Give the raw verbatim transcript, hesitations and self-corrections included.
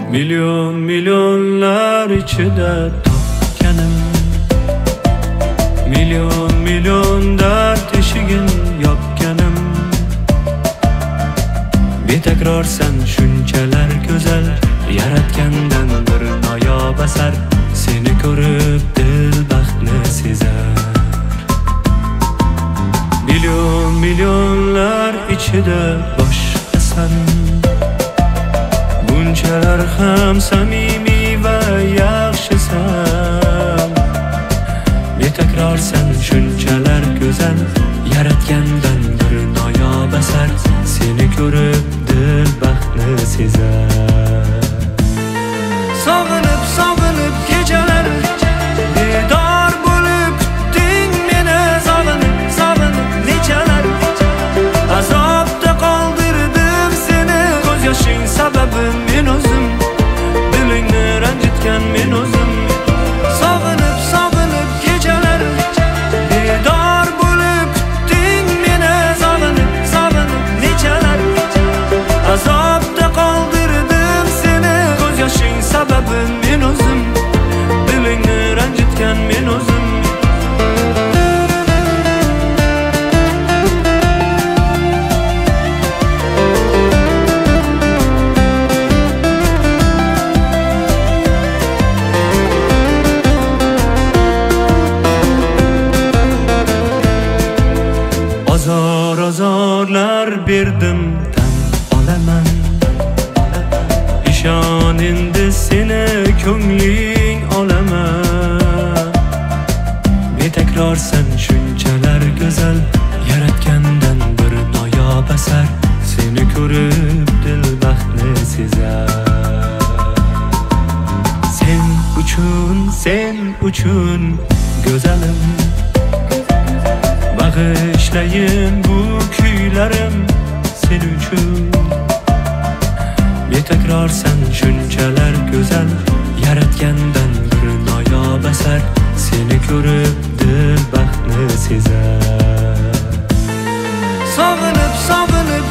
Milyon milyonlar içinde topganim, milyon milyon dard eshigin yopganim. Betakror sen shunchalar go'zal, yaratgandan bir noyob asar. Seni ko'rib dil baxtni sezar. Milyon milyonlar ichida boshqasan, bunchalar ham samimiy va yaxshisan. Betakror sen shunchalar go'zal, yaratgandan bir noyob asar. Seni ko'rib dil baxtni sezar. Sog'inib sog'inib kechalar bedor bo'lib kutding meni. Sog'inib sog'inib nechalar azobda qoldirdim seni. Ko'z yoshing sababi men o'zim, dilingni ranjitgan men o'zim. Sog'inib sog'inib kechalar bedor bo'lib kutding meni. Sog'inib sog'inib nechalar azobda qoldirdim seni. Ko'z yoshing sababi men o'zim, dilingni ranjitgan men o'zim. Azor azorlar berdim tan olaman. İshon endi seni ko'ngling olaman. Betakror sen shunchalar go'zal, yaratgandan bir noyob asar. Seni ko'rib dil baxtni sezar. Sen uchun sen uchun go'zalim, bag'ishlayin bu kuylarim sen uchun. Betakror sen shunchalar go'zal, yaratgandan bir noyob asar. Seni ko'rib dil baxtni sezar. Sog'inib sog'inib